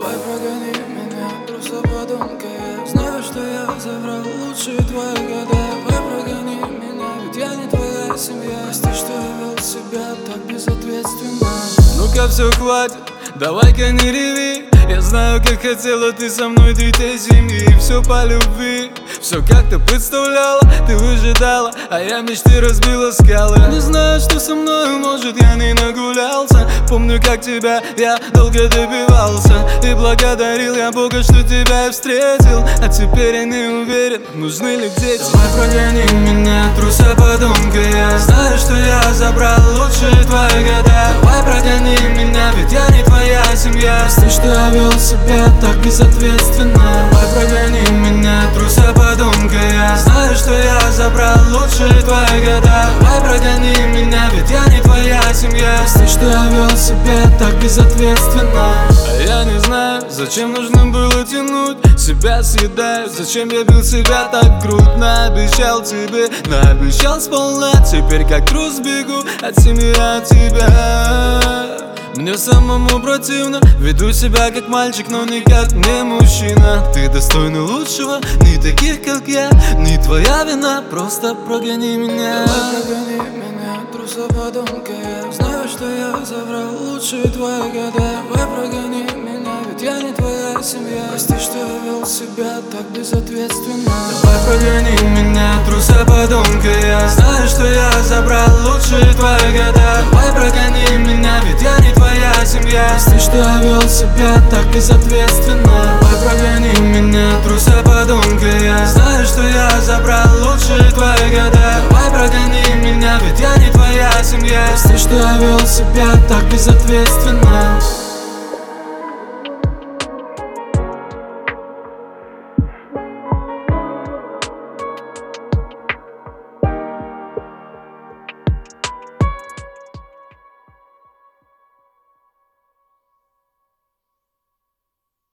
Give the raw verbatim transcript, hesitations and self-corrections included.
Давай прогони меня, труса подонка. Я знаю, что я забрал лучшие твои года. Давай прогони меня, ведь я не твоя семья. Прости, что я вел себя так безответственно. Ну-ка, все хватит, давай-ка не реви. Я знаю, как хотела ты со мной этой семьи. Все по любви, все как ты представляла. Ты выжидала, а я мечты разбила скалы. Не знаю, что со мной, может, я не нагулялся. Помню, как тебя я долго добивался. И благодарил я Бога, что тебя я встретил. А теперь я не уверен, нужны ли дети. Давай прогони меня, труса подонка. Я знаю, что я забрал лучшие твои года. Давай прогони меня, ведь я не твоя семья. Прости, что я вел себя так безответственно. Давай прогони меня, труса подонка. Я знаю, что я забрал лучшие твои года. Давай прогони меня, ведь я не твоя семья. Прости, что я вел себя так безответственно. А я не знаю, зачем нужно было тянуть. Себя съедаю, зачем я бил себя так в грудь. Наобещал тебе, наобещал сполна. Теперь как трус бегу от семьи, от тебя. Мне самому противно, веду себя как мальчик, но никак не мужчина. Ты достойна лучшего, не таких как я. Не твоя вина, просто прогони меня. Давай прогони меня, труса подонка. Я знаю, что я забрал лучшие твои года. Давай прогони меня, ведь я не твоя семья. Прости, что я вел себя так безответственно. Давай прогони меня, труса подонка. Я знаю, что я забрал лучшие твои года. Давай прогони меня, ведь я не твоя семья. Прости, что я вел себя так безответственно. Давай прогони меня, труса подонка. Я знаю, что я забрал лучшие твои года. Давай прогони меня, ведь я не твоя семья. Прости, что я вел себя так безответственно.